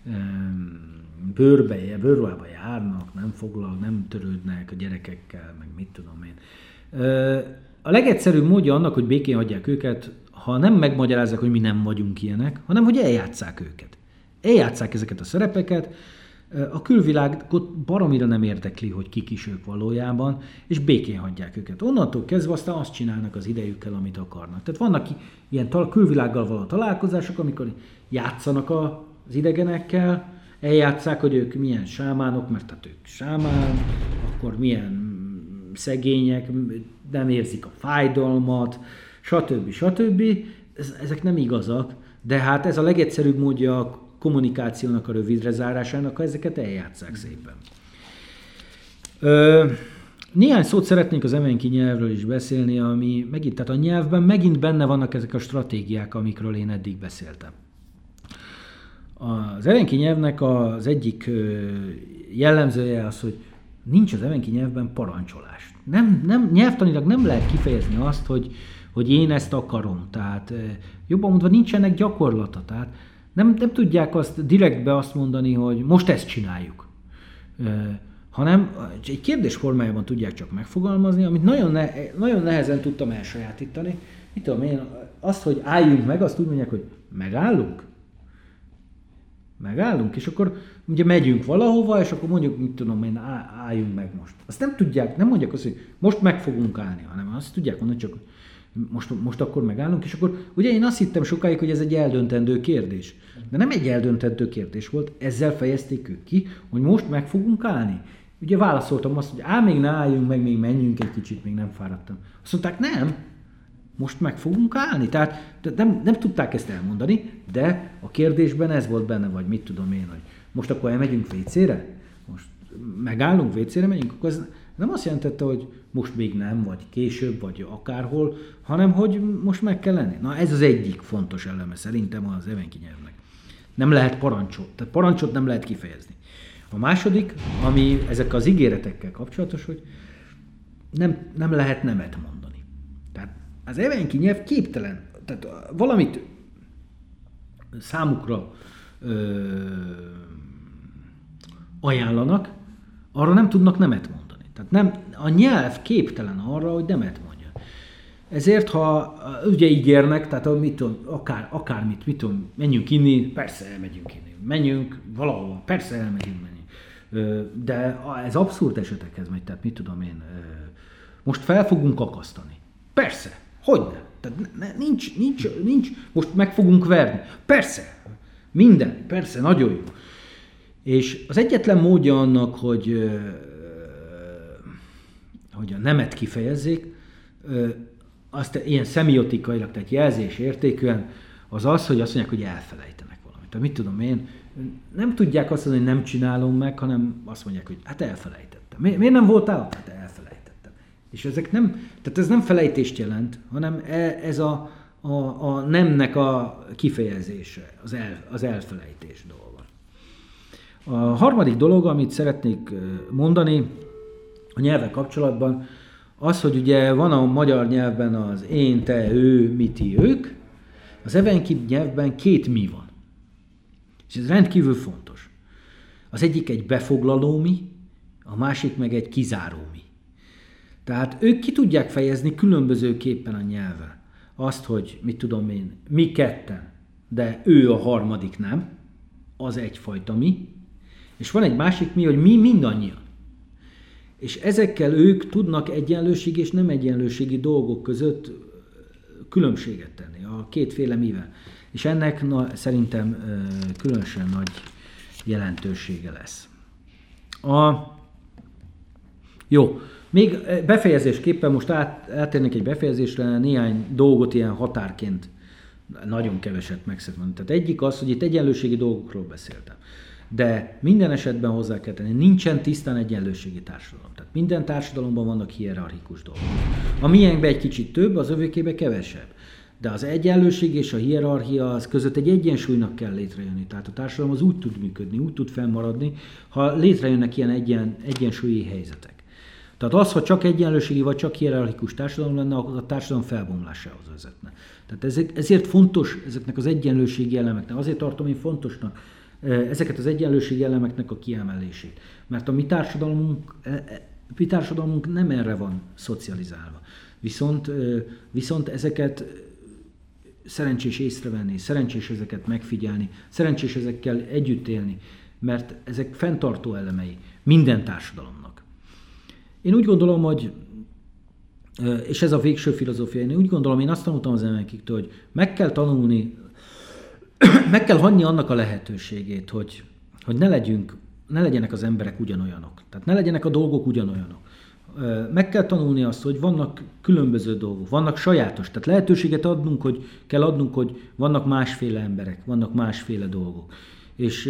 bőrruhába járnak, nem törődnek a gyerekekkel, meg mit tudom én. A legegyszerűbb módja annak, hogy békén hagyják őket, ha nem megmagyarázzák, hogy mi nem vagyunk ilyenek, hanem hogy eljátsszák őket. Eljátsszák ezeket a szerepeket, a külvilágot baromira nem érdekli, hogy kik is ők valójában, és békén hagyják őket. Onnantól kezdve aztán azt csinálnak az idejükkel, amit akarnak. Tehát vannak ilyen külvilággal való találkozások, amikor játszanak az idegenekkel, eljátsszák, hogy ők milyen sámánok, mert hát ők sámán, akkor milyen szegények, nem érzik a fájdalmat, stb. Ezek nem igazak, de hát ez a legegyszerűbb módja a kommunikációnak a rövidre zárásának, ha ezeket eljátsszák szépen. Néhány szót szeretnénk az evenki nyelvről is beszélni, ami megint, tehát a nyelvben megint benne vannak ezek a stratégiák, amikről én eddig beszéltem. Az evenki nyelvnek az egyik jellemzője az, hogy nincs az evenki nyelvben parancsolás. Nyelvtanilag nem lehet kifejezni azt, hogy én ezt akarom. Tehát jobban mondva nincsenek gyakorlata. Tehát nem tudják azt direktbe azt mondani, hogy most ezt csináljuk. Hanem egy kérdés formájában tudják csak megfogalmazni, amit nagyon nehezen tudtam elsajátítani. Mit tudom én, azt, hogy álljunk meg, azt úgy mondják, hogy megállunk. Megállunk, és akkor ugye megyünk valahova, és akkor mondjuk, mit tudom én, álljunk meg most. Azt nem tudják, nem mondják azt, hogy most meg fogunk állni, hanem azt tudják mondani, csak most akkor megállunk, és akkor ugye én azt hittem sokáig, hogy ez egy eldöntendő kérdés. De nem egy eldöntendő kérdés volt, ezzel fejezték ők ki, hogy most meg fogunk állni. Ugye válaszoltam azt, hogy még ne álljunk meg, még menjünk egy kicsit, még nem fáradtam. Azt mondták, nem, most meg fogunk állni. Tehát nem tudták ezt elmondani, de a kérdésben ez volt benne, vagy mit tudom én, hogy most akkor elmegyünk WC-re? Most megállunk, WC-re megyünk? Akkor ez nem azt jelentette, hogy most még nem, vagy később, vagy akárhol, hanem hogy most meg kell lenni. Na ez az egyik fontos eleme szerintem az evenki nyelvnek. Nem lehet parancsot, tehát parancsot nem lehet kifejezni. A második, ami ezek az ígéretekkel kapcsolatos, hogy nem lehet nemet mondani. Tehát az evenki nyelv képtelen, tehát valamit számukra ajánlanak, arra nem tudnak nemet mondani. Tehát a nyelv képtelen arra, hogy nemet mondja. Ezért, ha ugye ígérnek, tehát mit tudom, akármit, mit tudom, menjünk inni, persze elmegyünk inni, menjünk valahol, persze elmegyünk menni. De ez abszurd esetekhez megy, tehát mit tudom én, most fel fogunk akasztani. Persze, hogyne? Tehát nincs, most meg fogunk verni. Persze, minden, persze, nagyon jó. És az egyetlen módja annak, hogy a nemet kifejezzék, azt ilyen szemiotikailag, tehát jelzés értékűen, az, hogy azt mondják, hogy elfelejtenek valamit. Tehát mit tudom én, nem tudják azt mondani, hogy nem csinálom meg, hanem azt mondják, hogy hát elfelejtettem. Miért nem voltál? Hát elfelejtettem. És ezek tehát ez nem felejtést jelent, hanem ez a nemnek a kifejezése, az elfelejtés dolga. A harmadik dolog, amit szeretnék mondani a nyelvvel kapcsolatban, az, hogy ugye van a magyar nyelvben az én, te, ő, mi, ti, ők, az evenki nyelvben 2 mi van. És ez rendkívül fontos. Az egyik egy befoglaló mi, a másik meg egy kizáró mi. Tehát ők ki tudják fejezni különbözőképpen a nyelven azt, hogy mit tudom én, mi ketten, de ő a harmadik nem, az egyfajta mi, és van egy másik mi, hogy mi mindannyian. És ezekkel ők tudnak egyenlőség és nem egyenlőségi dolgok között különbséget tenni, a kétféle mivel. És ennek szerintem különösen nagy jelentősége lesz. Jó, még befejezésképpen most átérnék egy befejezésre, néhány dolgot ilyen határként nagyon keveset meg szeretném mondani. Tehát egyik az, hogy itt egyenlőségi dolgokról beszéltem. De minden esetben hozzá kell tenni, nincsen tisztán egyenlőségi társadalom. Tehát minden társadalomban vannak hierarchikus dolgok. A miénkben egy kicsit több, az övékébe kevesebb. De az egyenlőség és a hierarchia az között egy egyensúlynak kell létrejönni. Tehát a társadalom az úgy tud működni, úgy tud fennmaradni, ha létrejönnek ilyen egyensúlyi helyzetek. Tehát az, ha csak egyenlőségi vagy csak hierarchikus társadalom lenne, akkor a társadalom felbomlásához vezetne. Tehát ezért fontos ezeknek az egyenlőségi elemeknek, azért tartom én fontosnak ezeket az egyenlőségi elemeknek a kiemelését. Mert a mi társadalmunk nem erre van szocializálva. Viszont ezeket szerencsés észrevenni, szerencsés ezeket megfigyelni, szerencsés ezekkel együtt élni, mert ezek fenntartó elemei minden társadalomnak. Én úgy gondolom, hogy, és ez a végső filozófia, én azt tanultam az emelkiktől, hogy meg kell tanulni, meg kell hagyni annak a lehetőségét, hogy ne legyenek az emberek ugyanolyanok. Tehát ne legyenek a dolgok ugyanolyanok. Meg kell tanulni azt, hogy vannak különböző dolgok, vannak sajátos. Tehát lehetőséget kell adnunk, hogy vannak másféle emberek, vannak másféle dolgok. És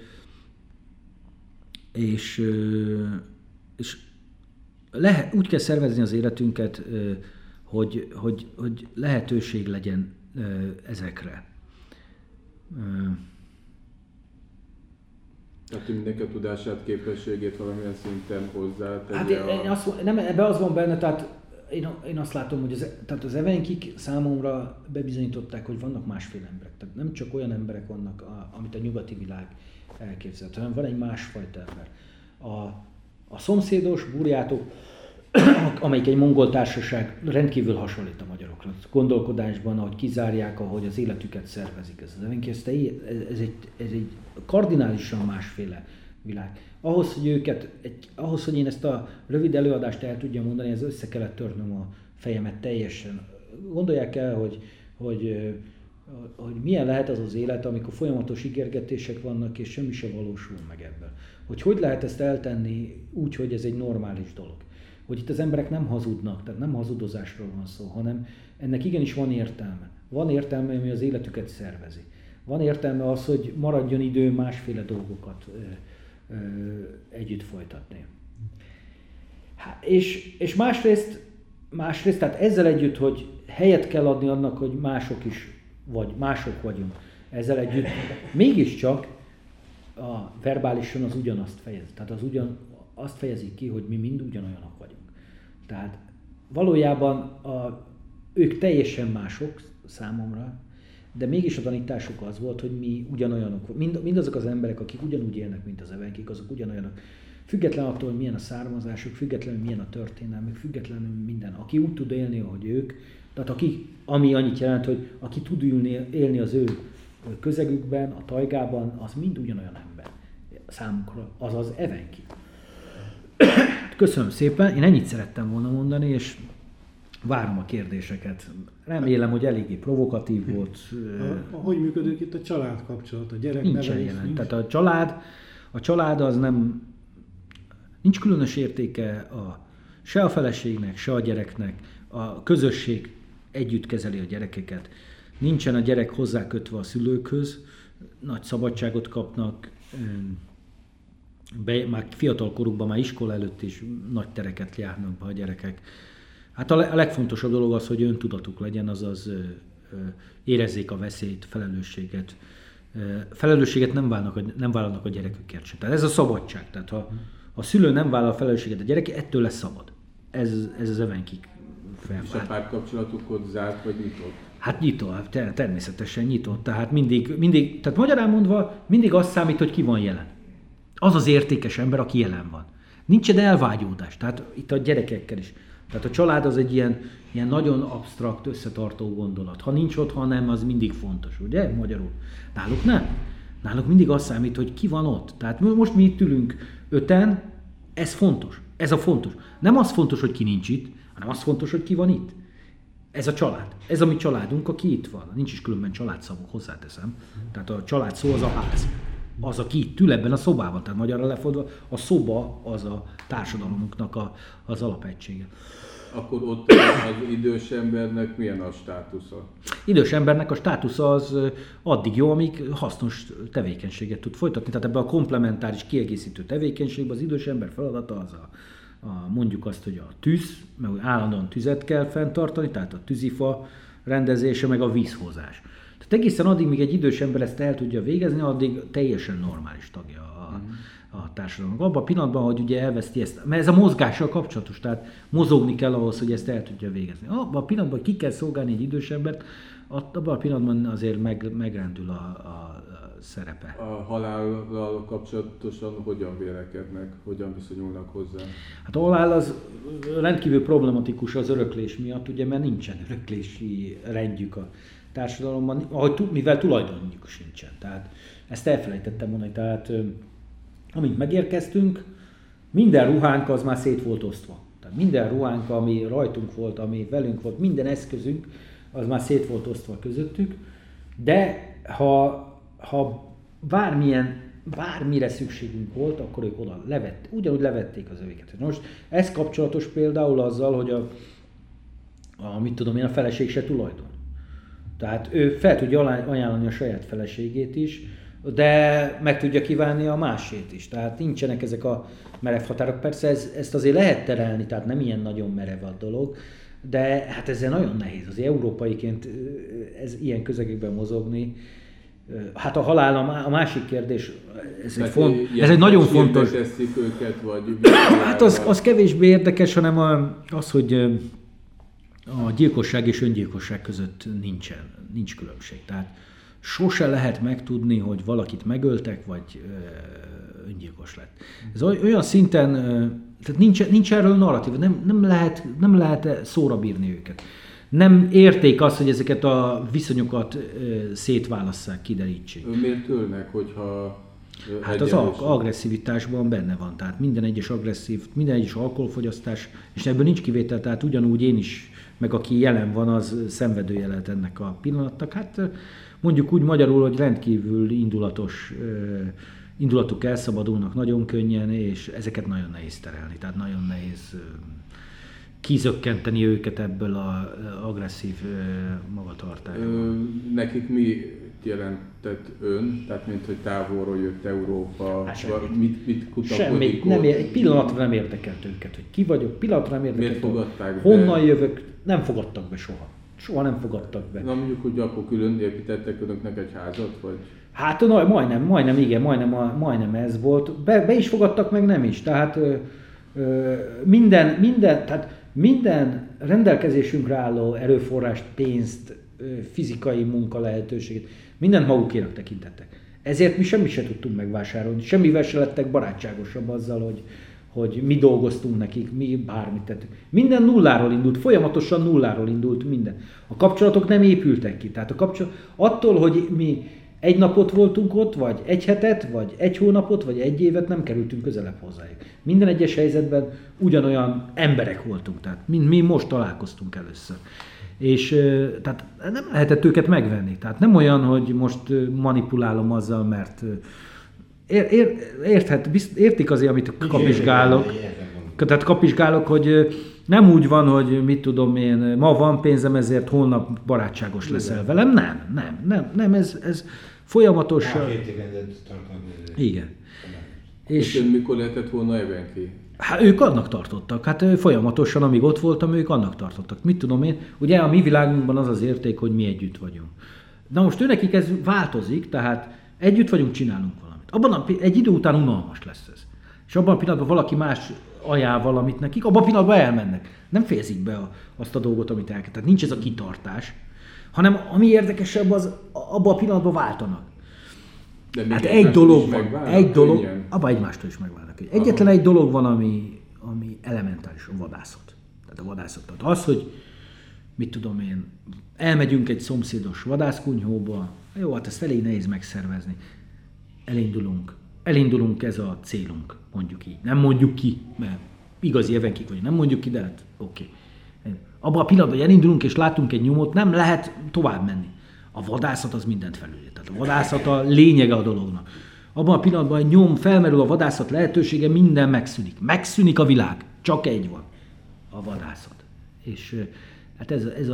úgy kell szervezni az életünket, hogy lehetőség legyen ezekre. Tehát mindenki a tudását, képességét valamilyen szinten hozzátegye. Hát ebbe az van benne, tehát én azt látom, hogy tehát az evenkik számomra bebizonyították, hogy vannak másféle emberek. Tehát nem csak olyan emberek vannak, amit a nyugati világ elképzelt, hanem van egy másfajta ember. A szomszédos Burjátok, amelyik egy mongol társaság, rendkívül hasonlít a magyarokra. Gondolkodásban, ahogy kizárják, ahogy az életüket szervezik. Ez egy kardinálisan másféle világ. Ahhoz, hogy én ezt a rövid előadást el tudjam mondani, ez össze kellett törnöm a fejemet teljesen. Gondolják el, hogy milyen lehet az az élet, amikor folyamatos ígérgetések vannak, és semmi se valósul meg ebből. Hogy lehet ezt eltenni úgy, hogy ez egy normális dolog. Hogy itt az emberek nem hazudnak, tehát nem hazudozásról van szó, hanem ennek igenis van értelme. Van értelme, ami az életüket szervezi. Van értelme az, hogy maradjon idő másféle dolgokat együtt folytatni. És másrészt, tehát ezzel együtt, hogy helyet kell adni annak, hogy mások is, vagy mások vagyunk, ezzel együtt mégiscsak a verbálisan az ugyanazt fejezi. Tehát azt fejezik ki, hogy mi mind ugyanolyanok vagyunk. Tehát valójában ők teljesen mások számomra, de mégis a tanításuk az volt, hogy mi ugyanolyanok. Mindazok az emberek, akik ugyanúgy élnek, mint az evenkik, azok ugyanolyanok. Független attól, hogy milyen a származásuk, függetlenül milyen a történelmük, függetlenül minden. Aki úgy tud élni, ahogy ők, tehát ami annyit jelent, hogy aki tud élni az ő közegükben, a tajgában, az mind ugyanolyan ember számukra, az az evenki. Köszönöm szépen, én ennyit szerettem volna mondani, és várom a kérdéseket. Remélem, hogy eléggé provokatív volt. Hogy működik itt a család kapcsolat, a gyereknevelés? Nincsen jelen. Tehát a család az nem, nincs különös értéke se a feleségnek, se a gyereknek. A közösség együtt kezeli a gyerekeket. Nincsen a gyerek hozzákötve a szülőkhöz, nagy szabadságot kapnak, már fiatal korukban, már iskola előtt is nagy tereket járnak be a gyerekek. Hát a legfontosabb dolog az, hogy öntudatuk legyen, azaz érezzék a veszélyt, felelősséget. Felelősséget nem vállalnak a gyerekükért sem. Tehát ez a szabadság. Tehát ha a szülő nem vállal a felelősséget a gyereke, ettől lesz szabad. Ez az evenkik felvált. És a párkapcsolatuk ott zárt vagy nyitott? Hát nyitott, természetesen nyitott. Tehát mindig, tehát magyarán mondva, mindig az számít, hogy ki van jelen. Az az értékes ember, aki jelen van. Nincsen elvágyódás, tehát itt a gyerekekkel is. Tehát a család az egy ilyen nagyon absztrakt, összetartó gondolat. Ha nincs ott, ha nem, az mindig fontos, ugye? Magyarul. Náluk nem. Náluk mindig az számít, hogy ki van ott. Tehát most mi itt ülünk 5-en, ez fontos. Ez a fontos. Nem az fontos, hogy ki nincs itt, hanem az fontos, hogy ki van itt. Ez a család. Ez a mi családunk, aki itt van. Nincs is különben családszavuk, hozzáteszem. Tehát a család szó az a ház. Az, aki itt ül ebben a szobában. Tehát magyarra lefordva, a szoba az a társadalmunknak az alapegysége. Akkor ott az idős embernek milyen a státusza? Idős embernek a státusza az addig jó, amíg hasznos tevékenységet tud folytatni. Tehát ebben a komplementáris kiegészítő tevékenységben az idős ember feladata az mondjuk azt, hogy a tűz, mert állandóan tüzet kell fenntartani, tehát a tűzifa rendezése, meg a vízhozás. Tehát egészen addig, míg egy idős ember ezt el tudja végezni, addig teljesen normális tagja a társadalomnak. Abban a pillanatban, hogy ugye elveszti ezt, mert ez a mozgással kapcsolatos, tehát mozogni kell ahhoz, hogy ezt el tudja végezni. Abban a pillanatban, hogy ki kell szolgálni egy idős embert, abban a pillanatban azért megrendül a szerepe. A halállal kapcsolatosan hogyan vélekednek, hogyan viszonyulnak hozzá? Hát a halál az rendkívül problematikus az öröklés miatt, ugye, mert nincsen öröklési rendjük a társadalomban, mivel tulajdonjuk sincsen. Tehát ezt elfelejtettem mondani, tehát amint megérkeztünk, minden ruhánk az már szét volt osztva. Tehát minden ruhánk, ami rajtunk volt, ami velünk volt, minden eszközünk, az már szét volt osztva közöttük, de ha bármire szükségünk volt, akkor ők oda ugyanúgy levették az övéket. Most ez kapcsolatos például azzal, hogy a feleség se tulajdon. Tehát ő fel tudja ajánlani a saját feleségét is, de meg tudja kívánni a másét is. Tehát nincsenek ezek a merev határok. Persze ezt azért lehet terelni, tehát nem ilyen nagyon merev a dolog, de hát ezzel nagyon nehéz. Az európaiként ilyen közegekben mozogni, Hát a halál a másik kérdés, ez egy nagyon fontos... teszik őket, vagy... Hát az kevésbé érdekes, hanem az, hogy a gyilkosság és öngyilkosság között nincs különbség. Tehát sose lehet megtudni, hogy valakit megöltek, vagy öngyilkos lett. Ez olyan szinten, tehát nincs erről narratív, nem lehet szóra bírni őket. Nem érték azt, hogy ezeket a viszonyokat szétválasszák, kiderítsék. Miért ölnek, hogyha... Hát az agresszivitásban benne van, tehát minden egyes alkoholfogyasztás, és ebből nincs kivétel, tehát ugyanúgy én is, meg aki jelen van, az szenvedője lehet ennek a pillanatnak. Hát mondjuk úgy magyarul, hogy rendkívül indulatok elszabadulnak nagyon könnyen, és ezeket nagyon nehéz terelni, tehát nagyon nehéz kizökkenteni őket ebből az agresszív magatartásból. Nekik mi jelentett ön? Tehát mint hogy távolról jött Európa, mit kutakodik? Semmit, egy pillanatra nem érdekelt őket, hogy ki vagyok, pillanatra nem érdekelt. Miért fogadták honnan jövök, nem fogadtak be soha. Soha nem fogadtak be. Na mondjuk, hogy akkor külön építettek önöknek egy házat, vagy? Hát majdnem ez volt. Be is fogadtak, meg nem is. Tehát minden rendelkezésünkre álló erőforrást, pénzt, fizikai munka lehetőséget, mindent magukénak tekintettek. Ezért mi semmit se tudtunk megvásárolni, semmivel se lettek barátságosabb azzal, hogy mi dolgoztunk nekik, mi bármit tettünk. Minden nulláról indult, folyamatosan nulláról indult minden. A kapcsolatok nem épültek ki. Tehát attól, hogy mi egy napot voltunk ott, vagy egy hetet, vagy egy hónapot, vagy egy évet, nem kerültünk közelebb hozzájuk. Minden egyes helyzetben ugyanolyan emberek voltunk, tehát mi most találkoztunk először. És tehát nem lehetett őket megvenni. Tehát nem olyan, hogy most manipulálom azzal, mert értik azért, amit kapizsgálok. Tehát kapizsgálok, hogy nem úgy van, hogy mit tudom én, ma van pénzem, ezért holnap barátságos leszel velem. Nem, ez folyamatosan... Igen. És ön mikor lehetett volna Evenki? Hát ők annak tartottak, hát folyamatosan, amíg ott voltam, ők annak tartottak. Mit tudom én, ugye a mi világunkban az az érték, hogy mi együtt vagyunk. Na most őnekik ez változik, tehát együtt vagyunk, csinálunk valamit. Egy idő után unalmas lesz ez. És abban a pillanatban valaki más ajánl valamit nekik, abban a pillanatban elmennek. Nem fejezik be azt a dolgot, amit elkezd. Tehát nincs ez a kitartás, hanem ami érdekesebb, az abban a pillanatban váltanak. Hát egy dolog, abban egymástól is megválnak. Egyetlen egy dolog van, ami elementális, a vadászat. Tehát a vadászat. Tehát az, hogy mit tudom én, elmegyünk egy szomszédos vadászkunyhóba, jó, hát ezt elég nehéz megszervezni. Elindulunk, ez a célunk, mondjuk így. Nem mondjuk ki, mert igazi evenkik vagyunk, nem mondjuk ki, de hát oké. Abban a pillanatban, hogy elindulunk és látunk egy nyomot, nem lehet tovább menni. A vadászat az mindent felülír. Tehát a vadászat a lényege a dolognak. Abban a pillanatban, hogy nyom felmerül a vadászat lehetősége, minden megszűnik. Megszűnik a világ. Csak egy van. A vadászat. És hát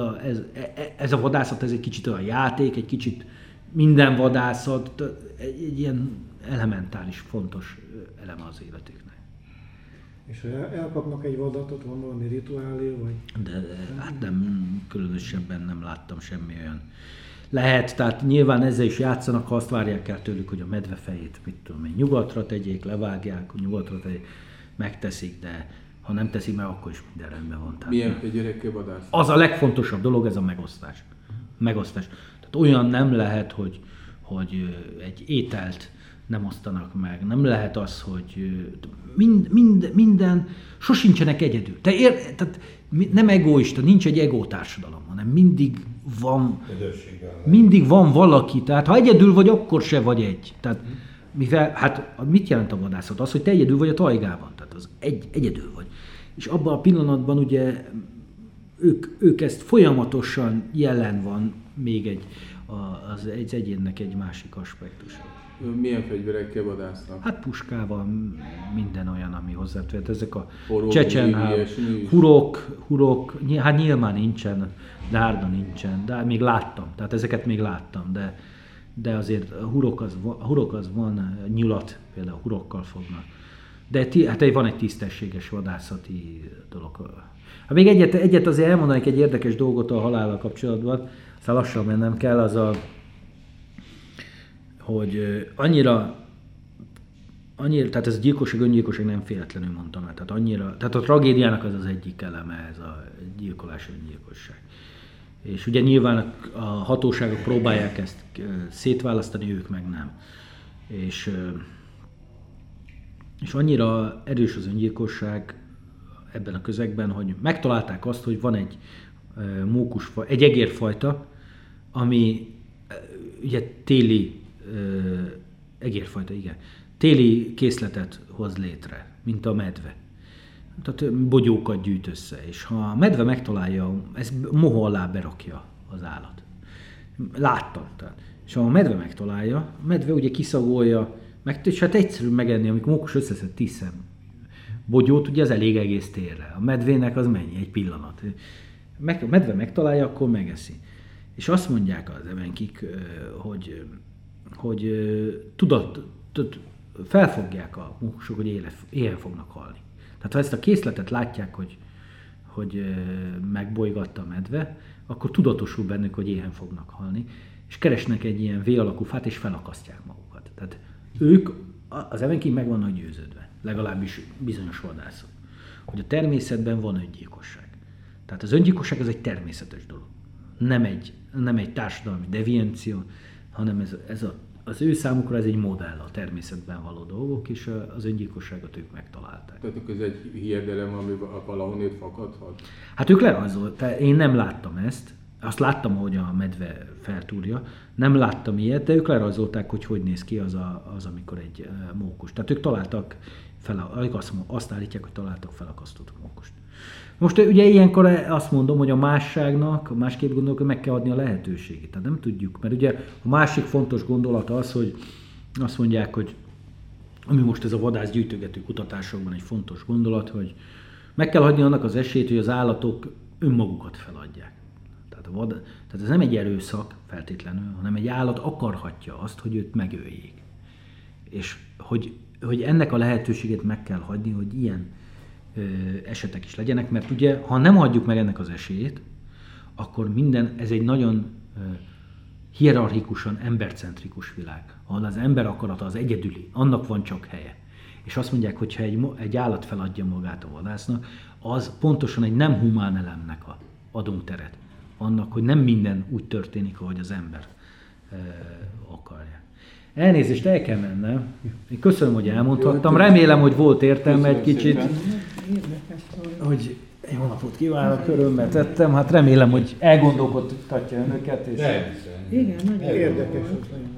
ez a vadászat, ez egy kicsit olyan játék, egy kicsit minden vadászat, egy ilyen elementális, fontos eleme az életüknek. És ha elkapnak egy vadatot, van valami rituálé, vagy? De hát nem, különösebben nem láttam semmi olyan. Lehet, tehát nyilván ezzel is játszanak, ha azt várják el tőlük, hogy a medvefejét, mit tudom én, nyugatra tegyék, levágják, nyugatra tegyék, megteszik, de ha nem teszik meg, akkor is minden rendben van. Tehát milyen egy gyerekkel vadász? Az a legfontosabb dolog, ez a megosztás. Tehát olyan nem lehet, hogy egy ételt nem osztanak meg. Nem lehet az, hogy minden, sosincsenek egyedül. Tehát nem egoista, nincs egy egótársadalom, hanem mindig van valaki. Tehát ha egyedül vagy, akkor se vagy egy. Tehát, mivel, hát mit jelent a vadászat? Az, hogy te egyedül vagy a tajgában. Tehát az egyedül vagy. És abban a pillanatban ugye ők ezt folyamatosan jelen van még az egyénnek egy másik aspektusa. Milyen fegyverekkel vadásznak? Hát puskával, minden olyan, ami hozzáfért. Ezek a Horog, csecsen, hurok, hát nyilván nincsen, dárda nincsen, de még láttam, tehát ezeket még láttam, de azért a hurok az van, nyulat például hurokkal fognak. De hát van egy tisztességes vadászati dolog. Hát még egyet azért elmondanék egy érdekes dolgot a halállal kapcsolatban, aztán lassan mennem kell, az annyira, tehát ez a gyilkosság, öngyilkosság nem véletlenül mondtam el. Tehát a tragédiának az egyik eleme, ez a gyilkolás, öngyilkosság. És ugye nyilván a hatóságok próbálják ezt szétválasztani, ők meg nem. És annyira erős az öngyilkosság ebben a közegben, hogy megtalálták azt, hogy van egy egy egérfajta, ami ugye téli egérfajta, igen, téli készletet hoz létre, mint a medve. Tehát bogyókat gyűjt össze, és ha a medve megtalálja, ez moha alá berakja az állat. Láttam. Tehát. És ha a medve megtalálja, a medve ugye kiszagolja, és hát egyszerű megenni, amikor mókus összeszed 10 szem bogyót, ugye ez elég egész térre. A medvének az mennyi? Egy pillanat. A medve megtalálja, akkor megeszi. És azt mondják az evenkik, hogy felfogják a mókusok, hogy éhen fognak halni. Tehát ha ezt a készletet látják, hogy megbolygatta a medve, akkor tudatosul bennük, hogy éhen fognak halni, és keresnek egy ilyen V-alakú fát, és felakasztják magukat. Tehát ők, az evenkik meg vannak győződve, legalábbis bizonyos vadászok, hogy a természetben van öngyilkosság. Tehát az öngyilkosság az egy természetes dolog. Nem egy társadalmi deviancia, hanem az ő számukra ez egy modell, a természetben való dolgok, és az öngyilkosságot ők megtalálták. Tehát ez egy hiedelem, ami valahonnét fakadhat? Hát ők lerajzolták, én nem láttam ezt, azt láttam, hogy a medve feltúrja, nem láttam ilyet, de ők lerajzolták, hogy néz ki az amikor egy mókus. Tehát ők találtak azt állítják, hogy találtak felakasztott mókust. Most ugye ilyenkor azt mondom, hogy a másságnak, másképp gondolok, hogy meg kell adni a lehetőségét. Tehát nem tudjuk, mert ugye a másik fontos gondolat az, hogy azt mondják, hogy ami most ez a vadászgyűjtögető kutatásokban egy fontos gondolat, hogy meg kell adni annak az esélyt, hogy az állatok önmagukat feladják. Tehát ez nem egy erőszak feltétlenül, hanem egy állat akarhatja azt, hogy őt megöljék. És hogy ennek a lehetőségét meg kell hagyni, hogy ilyen esetek is legyenek, mert ugye, ha nem hagyjuk meg ennek az esélyét, akkor ez egy nagyon hierarchikusan embercentrikus világ, ahol az ember akarata az egyedüli, annak van csak helye. És azt mondják, hogy ha egy állat feladja magát a vadásznak, az pontosan egy nem humán elemnek adunk teret. Annak, hogy nem minden úgy történik, ahogy az ember akarja. Elnézést, el kell mennem. Én köszönöm, hogy elmondhattam. Remélem, hogy volt értelme egy kicsit. Hogy jó napot kívánok, örömmel tettem. Hát remélem, hogy elgondolkodtatja önöket. És... Igen, nagyon érdekes.